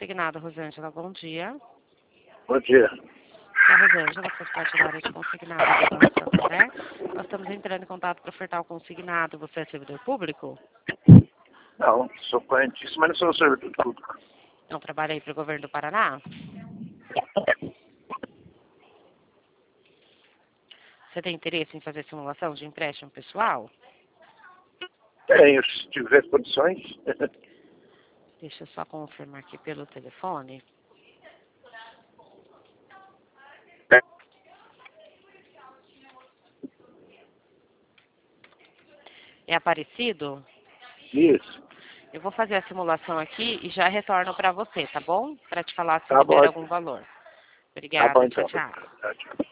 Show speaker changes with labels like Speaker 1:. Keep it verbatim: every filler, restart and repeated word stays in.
Speaker 1: consignado, Rosângela. Bom dia.
Speaker 2: Bom dia.
Speaker 1: É a Rosângela, faz parte da área de consignado do Banco Santander. Nós estamos entrando em contato para ofertar o consignado. Você é servidor público?
Speaker 2: Não, sou correntíssimo, mas não sou servidor público.
Speaker 1: Não trabalha aí para o governo do Paraná? Você tem interesse em fazer simulação de empréstimo pessoal?
Speaker 2: Tenho, se tiver condições.
Speaker 1: Deixa eu só confirmar aqui pelo telefone. É Aparecido?
Speaker 2: Isso.
Speaker 1: Eu vou fazer a simulação aqui e já retorno para você, tá bom? Para te falar se
Speaker 2: Tá bom.
Speaker 1: libera algum valor.
Speaker 2: Tá bom,
Speaker 1: Obrigada, tchau,
Speaker 2: então.
Speaker 1: tchau.
Speaker 2: Tá, tchau.